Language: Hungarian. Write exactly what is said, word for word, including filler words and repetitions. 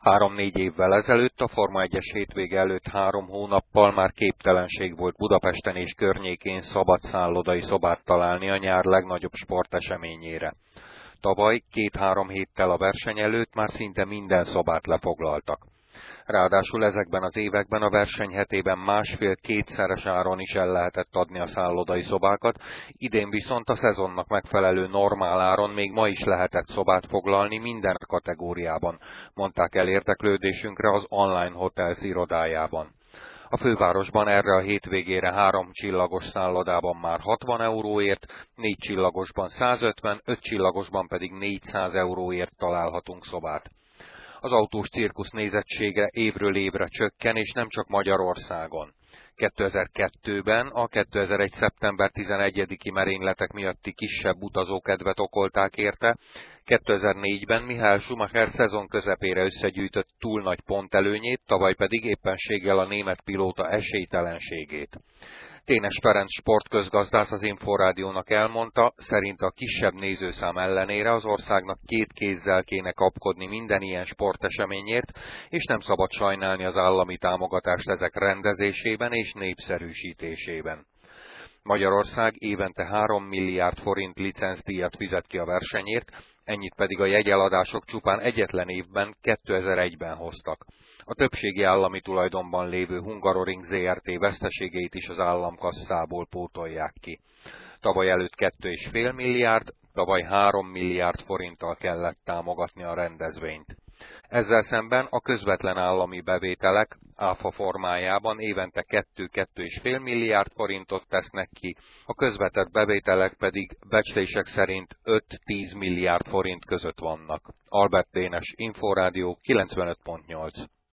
Három-négy évvel ezelőtt, a Forma egyes hétvége előtt három hónappal már képtelenség volt Budapesten és környékén szabad szállodai szobát találni a nyár legnagyobb sporteseményére. Tavaly két-három héttel a verseny előtt már szinte minden szobát lefoglaltak. Ráadásul ezekben az években a verseny hetében másfél-kétszeres áron is el lehetett adni a szállodai szobákat, idén viszont a szezonnak megfelelő normál áron még ma is lehetett szobát foglalni minden kategóriában, mondták el érdeklődésünkre az Online Hotels irodájában. A fővárosban erre a hétvégére három csillagos szállodában már hatvan euróért, négy csillagosban százötven, öt csillagosban pedig négyszáz euróért találhatunk szobát. Az autós cirkusz nézettsége évről évre csökken, és nem csak Magyarországon. kétezer-kettőben a kétezer-egy. szeptember tizenegyediki merényletek miatti kisebb utazókedvet okolták érte, kétezer-négyben Michael Schumacher szezon közepére összegyűjtött túl nagy pontelőnyét, tavaly pedig éppenséggel a német pilóta esélytelenségét. Ténes Ferenc sportközgazdász az Inforádiónak elmondta, szerint a kisebb nézőszám ellenére az országnak két kézzel kéne kapkodni minden ilyen sporteseményért, és nem szabad sajnálni az állami támogatást ezek rendezésében és népszerűsítésében. Magyarország évente három milliárd forint licencdíjat fizet ki a versenyért, ennyit pedig a jegyeladások csupán egyetlen évben, kétezer-egyben hoztak. A többségi állami tulajdonban lévő Hungaroring zé er té veszteségeit is az államkasszából pótolják ki. Tavaly előtt kettő és fél milliárd, tavaly három milliárd forinttal kellett támogatni a rendezvényt. Ezzel szemben a közvetlen állami bevételek áfa formájában évente kettő-kettő és fél milliárd forintot tesznek ki, a közvetett bevételek pedig becslések szerint öt-tíz milliárd forint között vannak. Albert Dénes, Inforádió kilencvenöt pont nyolc.